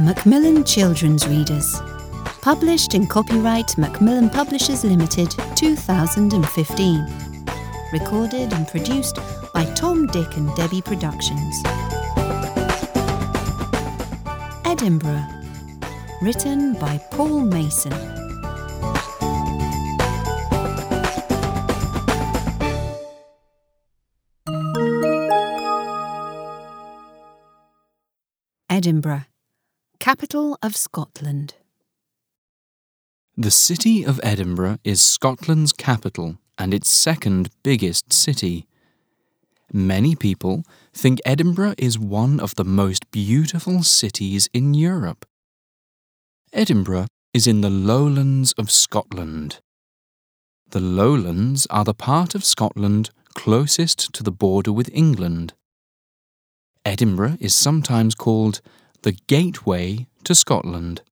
Macmillan Children's Readers. Published in copyright Macmillan Publishers Limited 2015. Recorded and produced by Tom, Dick and Debbie Productions. Edinburgh. Written by Paul Mason. Edinburgh, capital of Scotland. The city of Edinburgh is Scotland's capital and its second biggest city. Many people think Edinburgh is one of the most beautiful cities in Europe. Edinburgh is in the lowlands of Scotland. The lowlands are the part of Scotland closest to the border with England. Edinburgh is sometimes called the gateway to Scotland.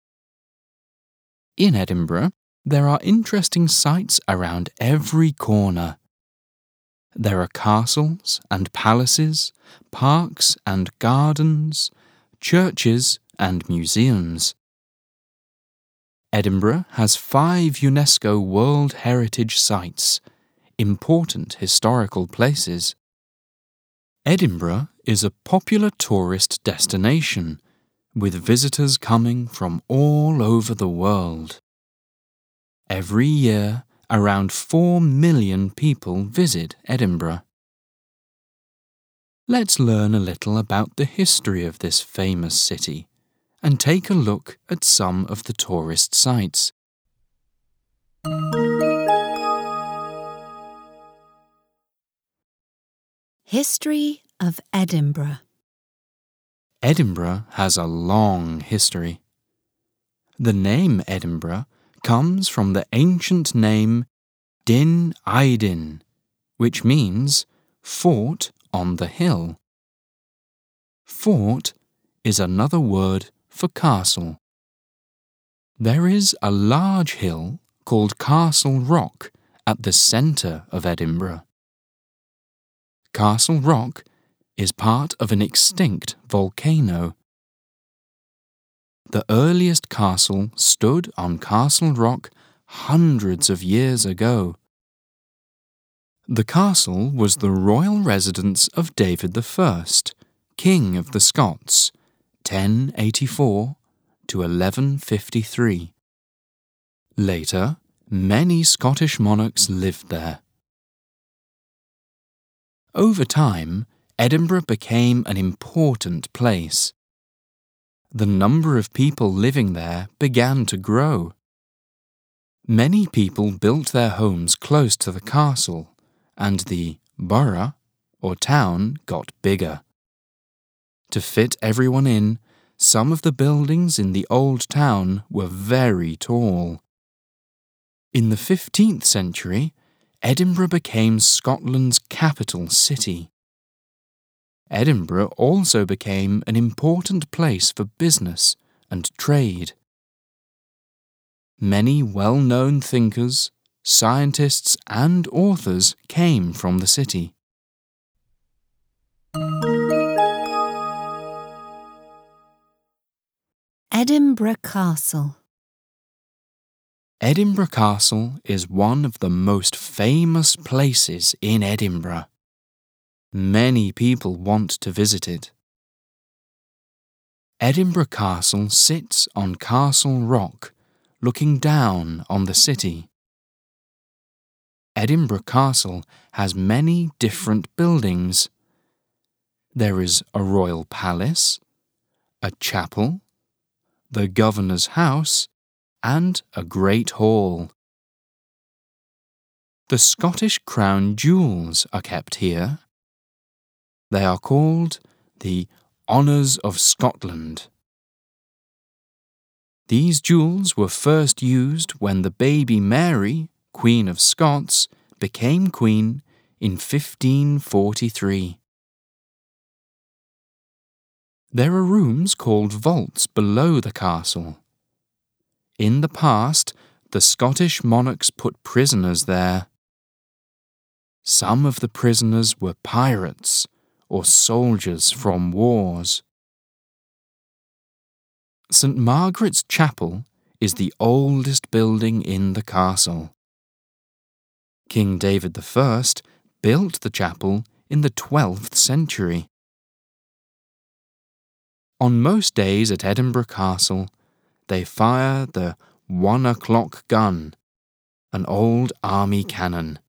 In Edinburgh, there are interesting sights around every corner. There are castles and palaces, parks and gardens, churches and museums. Edinburgh has 5 UNESCO World Heritage Sites, important historical places. Edinburgh is a popular tourist destination, with visitors coming from all over the world. Every year, around 4 million people visit Edinburgh. Let's learn a little about the history of this famous city and take a look at some of the tourist sites. History of Edinburgh. Edinburgh has a long history. The name Edinburgh comes from the ancient name Din Aidin, which means fort on the hill. Fort is another word for castle. There is a large hill called Castle Rock at the centre of Edinburgh. Castle Rock is part of an extinct volcano. The earliest castle stood on Castle Rock hundreds of years ago. The castle was the royal residence of David I, King of the Scots, 1084 to 1153. Later, many Scottish monarchs lived there. Over time, Edinburgh became an important place. The number of people living there began to grow. Many people built their homes close to the castle, and the borough, or town, got bigger. To fit everyone in, some of the buildings in the old town were very tall. In the 15th century, Edinburgh became Scotland's capital city. Edinburgh also became an important place for business and trade. Many well-known thinkers, scientists and authors came from the city. Edinburgh Castle. Edinburgh Castle is one of the most famous places in Edinburgh. Many people want to visit it. Edinburgh Castle sits on Castle Rock, looking down on the city. Edinburgh Castle has many different buildings. There is a royal palace, a chapel, the governor's house, and a great hall. The Scottish Crown jewels are kept here. They are called the Honours of Scotland. These jewels were first used when the baby Mary, Queen of Scots, became queen in 1543. There are rooms called vaults below the castle. In the past, the Scottish monarchs put prisoners there. Some of the prisoners were pirates or soldiers from wars. St. Margaret's Chapel is the oldest building in the castle. King David I built the chapel in the 12th century. On most days at Edinburgh Castle, they fire the 1 o'clock gun, an old army cannon.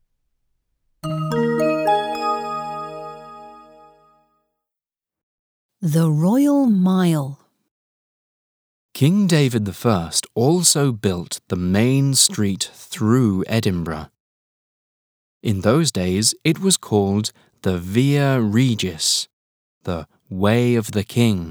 The Royal Mile. King David I also built the main street through Edinburgh. In those days it was called the Via Regis, the Way of the King.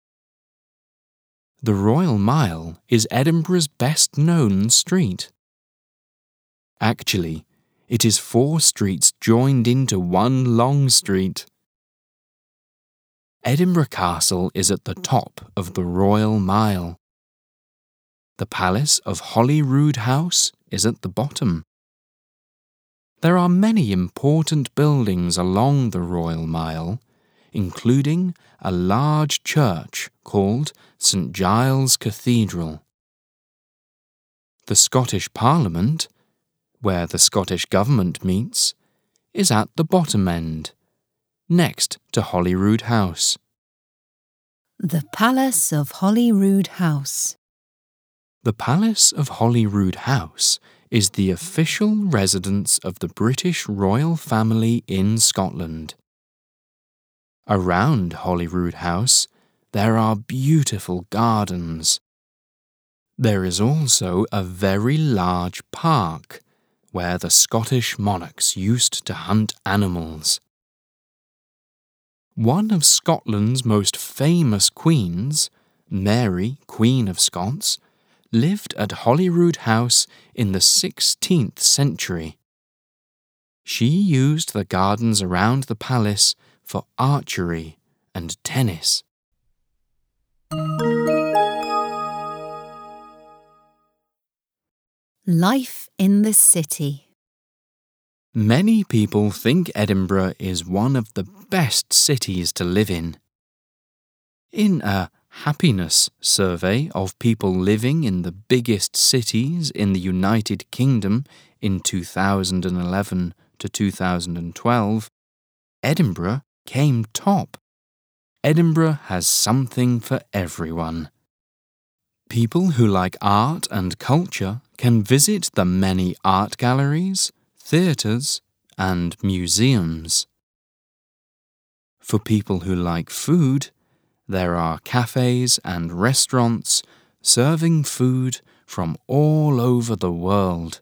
The Royal Mile is Edinburgh's best-known street. Actually, it is 4 streets joined into one long street. Edinburgh Castle is at the top of the Royal Mile. The Palace of Holyrood House is at the bottom. There are many important buildings along the Royal Mile, including a large church called St. Giles Cathedral. The Scottish Parliament, where the Scottish Government meets, is at the bottom end, next to Holyrood House. The Palace of Holyrood House. The Palace of Holyrood House is the official residence of the British royal family in Scotland. Around Holyrood House, there are beautiful gardens. There is also a very large park where the Scottish monarchs used to hunt animals. One of Scotland's most famous queens, Mary, Queen of Scots, lived at Holyrood House in the 16th century. She used the gardens around the palace for archery and tennis. Life in the city. Many people think Edinburgh is one of the best cities to live in. In a happiness survey of people living in the biggest cities in the United Kingdom in 2011 to 2012, Edinburgh came top. Edinburgh has something for everyone. People who like art and culture can visit the many art galleries, theatres, and museums. For people who like food, there are cafes and restaurants serving food from all over the world.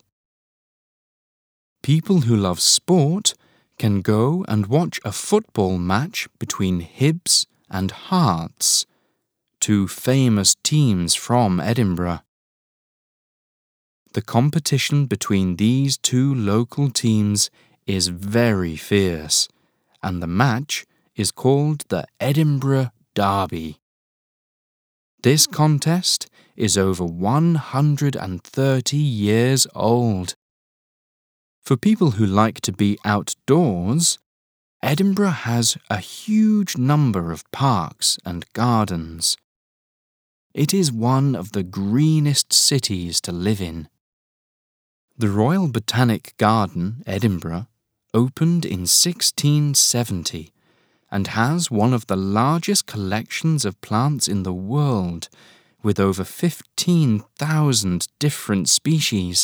People who love sport can go and watch a football match between Hibs and Hearts, 2 famous teams from Edinburgh. The competition between these 2 local teams is very fierce, and the match is called the Edinburgh Derby. This contest is over 130 years old. For people who like to be outdoors, Edinburgh has a huge number of parks and gardens. It is one of the greenest cities to live in. The Royal Botanic Garden, Edinburgh, opened in 1670 and has one of the largest collections of plants in the world, with over 15,000 different species.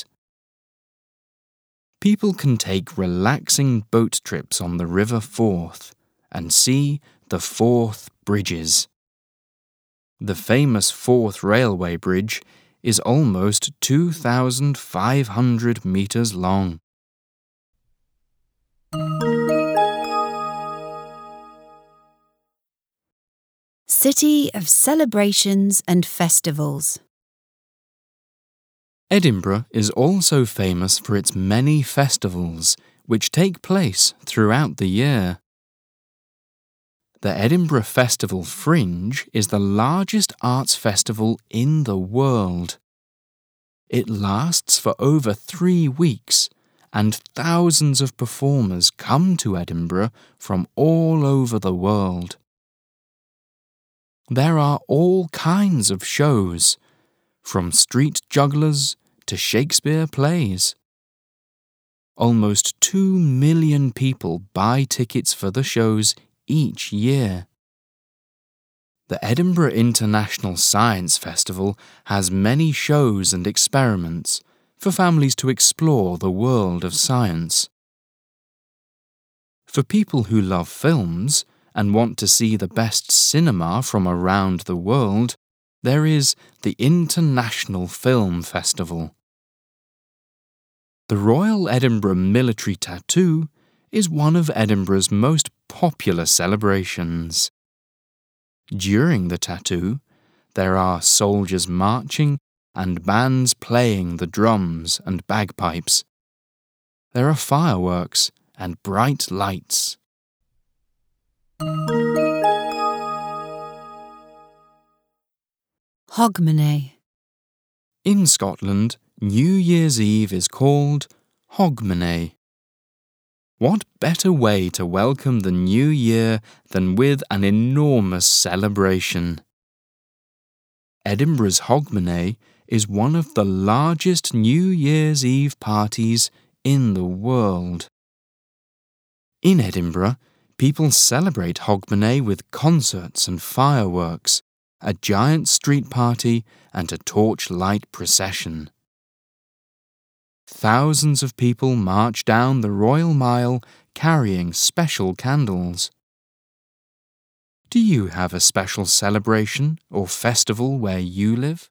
People can take relaxing boat trips on the River Forth and see the Forth Bridges. The famous Forth Railway Bridge is almost 2,500 metres long. City of celebrations and festivals. Edinburgh is also famous for its many festivals, which take place throughout the year. The Edinburgh Festival Fringe is the largest arts festival in the world. It lasts for over 3 weeks, and thousands of performers come to Edinburgh from all over the world. There are all kinds of shows, from street jugglers to Shakespeare plays. Almost 2 million people buy tickets for the shows each year. The Edinburgh International Science Festival has many shows and experiments for families to explore the world of science. For people who love films and want to see the best cinema from around the world, there is the International Film Festival. The Royal Edinburgh Military Tattoo is one of Edinburgh's most popular celebrations. During the tattoo, there are soldiers marching and bands playing the drums and bagpipes. There are fireworks and bright lights. Hogmanay. In Scotland, New Year's Eve is called Hogmanay. What better way to welcome the new year than with an enormous celebration? Edinburgh's Hogmanay is one of the largest New Year's Eve parties in the world. In Edinburgh, people celebrate Hogmanay with concerts and fireworks, a giant street party and a torchlight procession. Thousands of people march down the Royal Mile carrying special candles. Do you have a special celebration or festival where you live?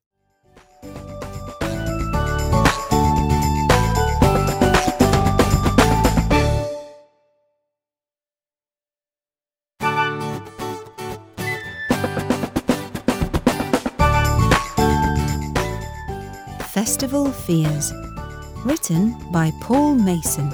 Festival Fears. Written by Paul Mason.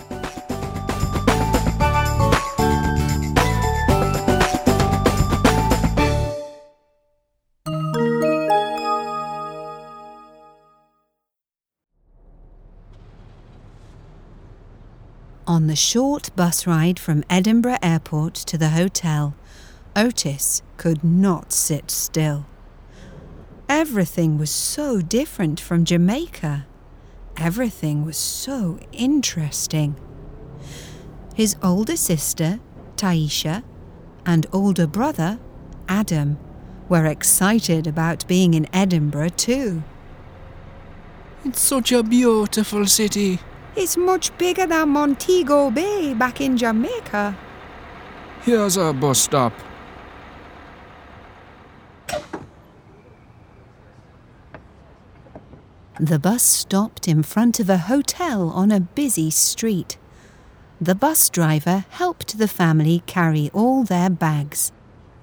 On the short bus ride from Edinburgh Airport to the hotel, Otis could not sit still. Everything was so different from Jamaica. Everything was so interesting. His older sister, Taisha, and older brother, Adam, were excited about being in Edinburgh too. It's such a beautiful city. It's much bigger than Montego Bay back in Jamaica. Here's our bus stop. The bus stopped in front of a hotel on a busy street. The bus driver helped the family carry all their bags.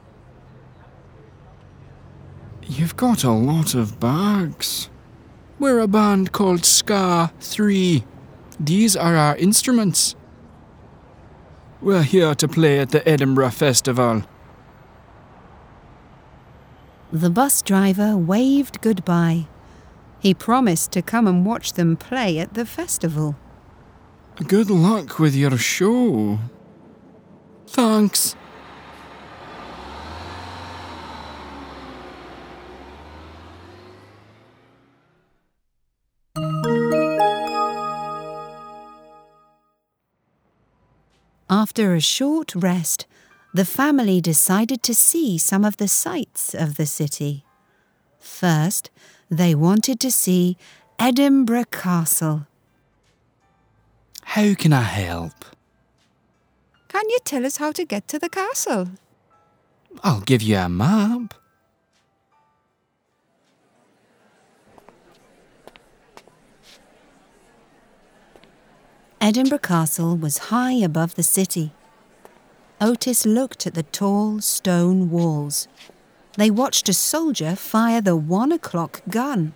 You've got a lot of bags. We're a band called Ska 3. These are our instruments. We're here to play at the Edinburgh Festival. The bus driver waved goodbye. He promised to come and watch them play at the festival. Good luck with your show. Thanks. After a short rest, the family decided to see some of the sights of the city. First, they wanted to see Edinburgh Castle. How can I help? Can you tell us how to get to the castle? I'll give you a map. Edinburgh Castle was high above the city. Otis looked at the tall stone walls. They watched a soldier fire the 1 o'clock gun.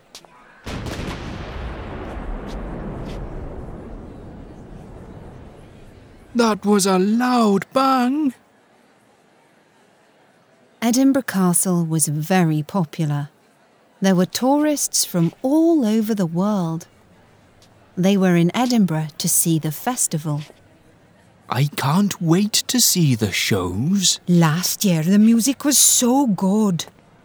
That was a loud bang. Edinburgh Castle was very popular. There were tourists from all over the world. They were in Edinburgh to see the festival. I can't wait to see the shows. Last year the music was so good.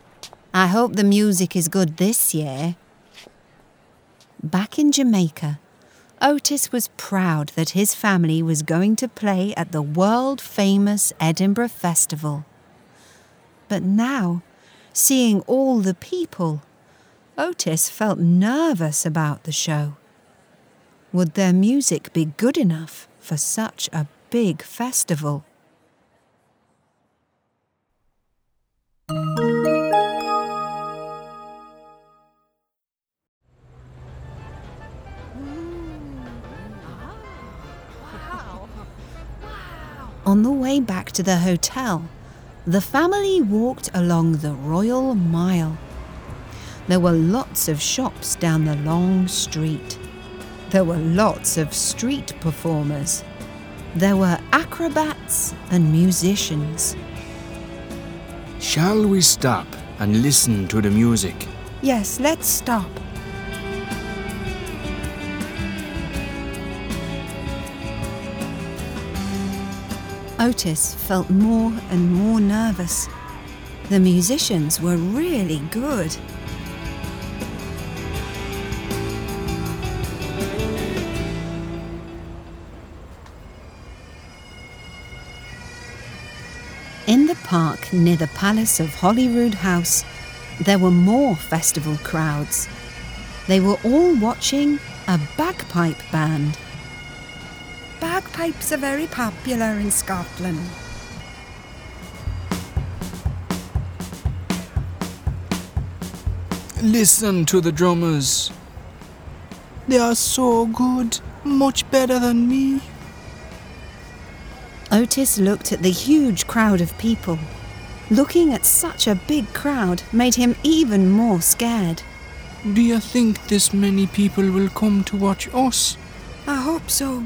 I hope the music is good this year. Back in Jamaica, Otis was proud that his family was going to play at the world-famous Edinburgh Festival. But now, seeing all the people, Otis felt nervous about the show. Would their music be good enough for such a big festival? On the way back to the hotel, the family walked along the Royal Mile. There were lots of shops down the long street. There were lots of street performers. There were acrobats and musicians. Shall we stop and listen to the music? Yes, let's stop. Otis felt more and more nervous. The musicians were really good. In the park near the Palace of Holyrood House, there were more festival crowds. They were all watching a bagpipe band. Bagpipes are very popular in Scotland. Listen to the drummers. They are so good, much better than me. Otis looked at the huge crowd of people. Looking at such a big crowd made him even more scared. Do you think this many people will come to watch us? I hope so.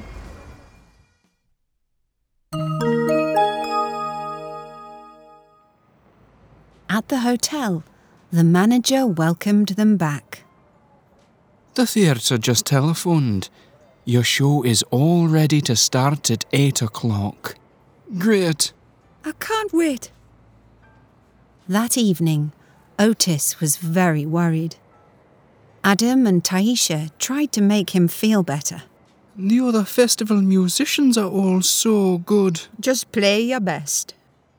At the hotel, the manager welcomed them back. The theatre just telephoned. Your show is all ready to start at 8 o'clock. Great. I can't wait. That evening, Otis was very worried. Adam and Taisha tried to make him feel better. The other festival musicians are all so good. Just play your best.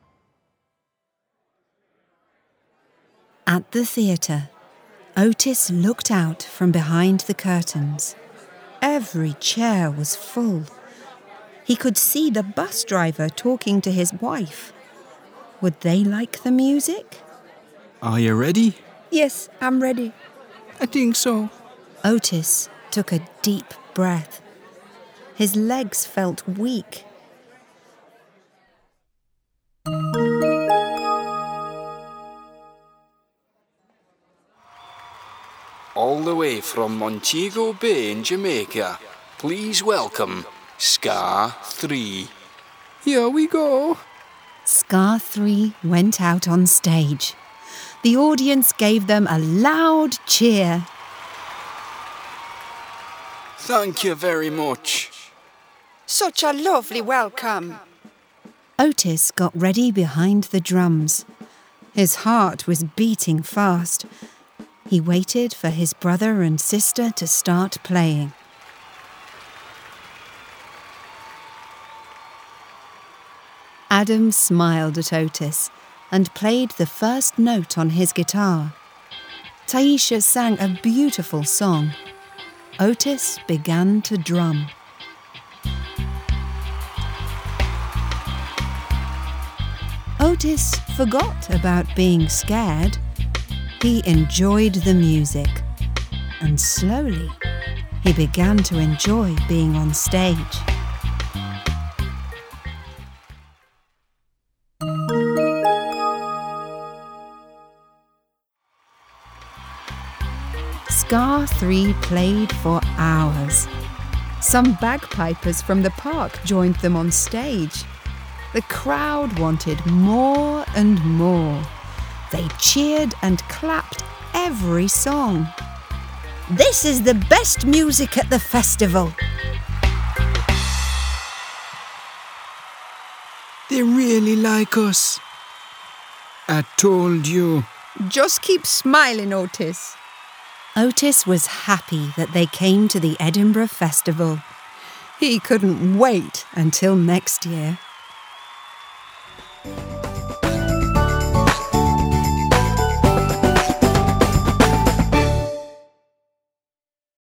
At the theatre, Otis looked out from behind the curtains. Every chair was full. He could see the bus driver talking to his wife. Would they like the music? Are you ready? Yes, I'm ready. I think so. Otis took a deep breath. His legs felt weak. All the way from Montego Bay in Jamaica, please welcome Ska 3. Here we go. Ska 3 went out on stage. The audience gave them a loud cheer. Thank you very much. Such a lovely welcome. Otis got ready behind the drums. His heart was beating fast. He waited for his brother and sister to start playing. Adam smiled at Otis and played the first note on his guitar. Taisha sang a beautiful song. Otis began to drum. Otis forgot about being scared. He enjoyed the music, and slowly he began to enjoy being on stage. Ska 3 played for hours. Some bagpipers from the park joined them on stage. The crowd wanted more and more. They cheered and clapped every song. This is the best music at the festival. They really like us. I told you, Just keep smiling, Otis. Otis was happy that they came to the Edinburgh Festival. He couldn't wait until next year.